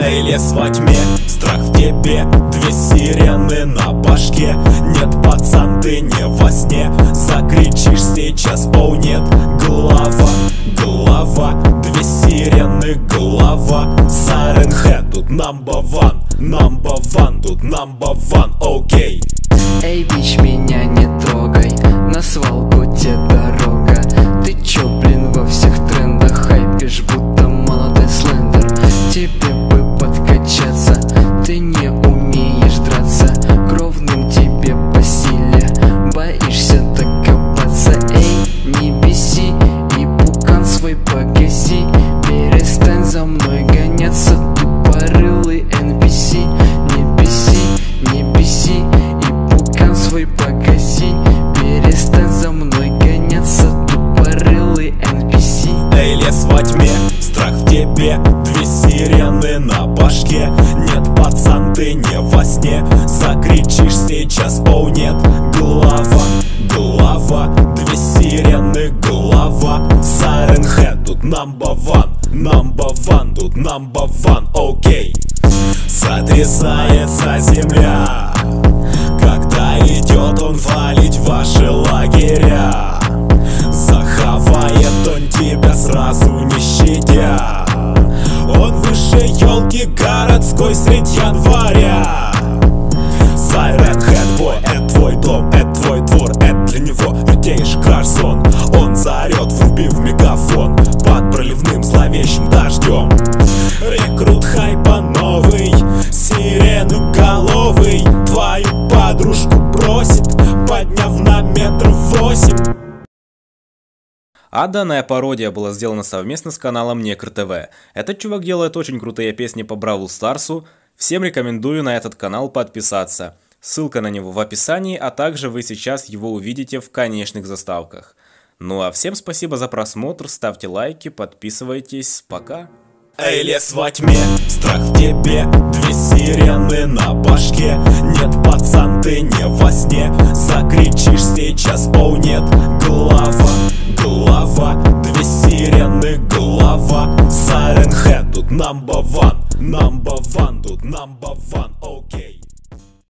Эй, лес во тьме, страх в тебе, две сирены на башке. Нет, пацан, ты не во сне, закричишь сейчас, оу нет. Голова, голова, две сирены, голова. Siren Head, тут number one, тут number one, окей. Эй, бич, меня не трогай, на свалку тебе дорога. Ты чё, блин, во всех трендах хайпишь, будто молодой слендер. Тебе бы подкачаться, ты не умеешь драться. Кровным тебе по силе, боишься докопаться. Эй, не беси, и пукан свой погаси. Перестань за мной гоняться, тупорылый NPC. Не беси, не беси, и пукан свой погаси. Перестань за мной гоняться, тупорылый NPC. Эй, лес во тьме, страх в тебе, две сирены на башке. Нет, пацан, ты не во сне, закричишь сейчас, оу нет. Голова, голова, две сирены, голова. Siren Head, тут number one, тут number one, окей. Сотрясается земля, когда идет он валить ваши лагеря. Захавает он тебя сразу не щадя. Он выше елки городской средь января. Siren Head, бой, это твой дом, это твой двор, это для него лютейший краш-сон. Он заорет, вруби в мегафон, под проливным зловещим дождем. Рекрут хайпа новый, сиреноголовый, твою подружку бросит, подняв на 8 метров. А данная пародия была сделана совместно с каналом Некр ТВ. Этот чувак делает очень крутые песни по Бравл Старсу. Всем рекомендую на этот канал подписаться. Ссылка на него в описании, а также вы сейчас его увидите в конечных заставках. Ну а всем спасибо за просмотр, ставьте лайки, подписывайтесь, пока. Эй, лес во тьме, страх в тебе, две сирены на башке. Нет, пацан, ты не во сне, закричишь сейчас, оу нет. Голова, голова, две сирены, голова. Siren Head, тут number one, тут number one, окей.